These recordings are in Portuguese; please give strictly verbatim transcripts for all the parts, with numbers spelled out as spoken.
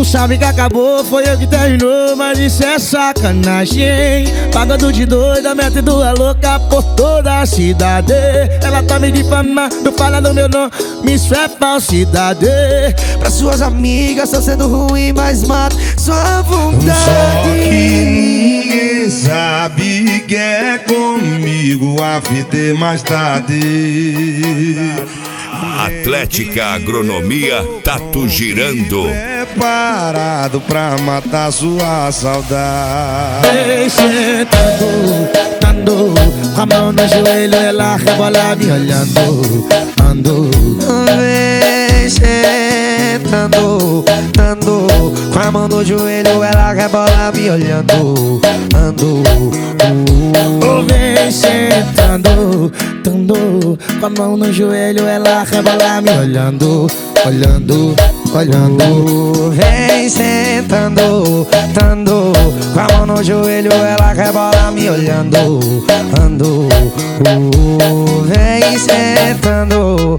sabe que acabou, foi eu que terminou, mas isso é sacanagem. Pagando de doida, metendo a louca por toda a cidade. Ela tá me difamando, falando meu nome, isso é falsidade. Pra suas amigas tá sendo ruim, mas mata sua vontade. Só que ninguém sabe que é comigo, a fita é mais tarde. Atlética Agronomia Tatu Girando. Preparado pra matar sua saudade. Vem sentando, dando, com a mão no joelho, ela rebola me olhando. Ando, vem sentando, dando, com a mão no joelho, ela rebola me olhando. Ando, oh, vem sentando, dando, com a mão no joelho, ela rebola me olhando. Olhando, olhando. Vem sentando, dando, com a mão no joelho, ela rebola me olhando. Ando, uh, vem sentando.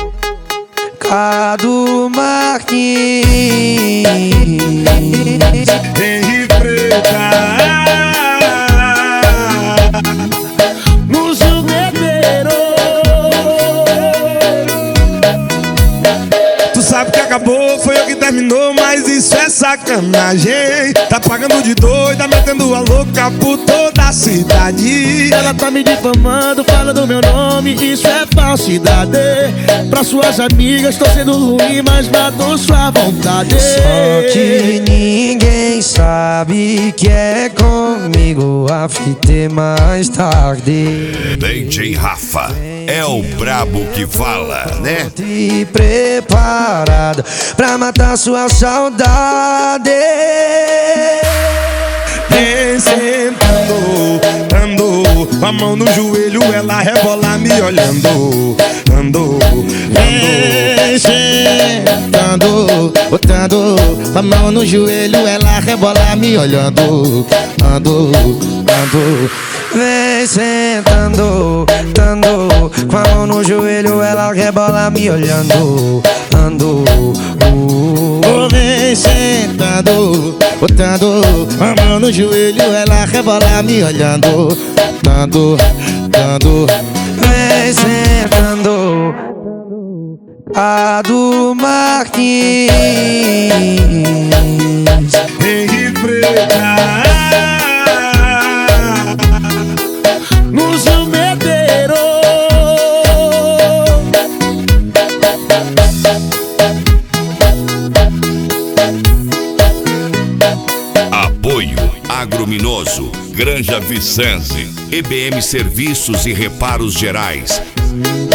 Cadu Marquinhos, Henri Preta, no jugueteiro. tu sabe que acabou, foi eu que terminou, mas isso é sacanagem. Tá pagando de doida, metendo a louca por toda a cidade. Ela tá me difamando, falando meu nome, isso é falsidade. Pra suas amigas tô sendo ruim, mas matou sua vontade. só que ninguém sabe que é comigo, a fita é mais tarde. D J Rafa é o brabo que fala, né? E preparada pra matar sua saudade. Vem sentando, ando, com a mão no joelho, ela rebola me olhando. Ando, ando. Vem sentando, botando a mão no joelho, ela rebola me olhando. Ando, ando. Vem sentando, dando, com a mão no joelho, ela rebola me olhando. Ando, uh, Oh, vem sentando, botando a mão no joelho, ela rebola me olhando. Dando, dando. vem sentando. Cadu Marquinhos, Henri Preta, no jugueteiro. Apoio Agrominoso, Granja Vicense, E B M Serviços e Reparos Gerais.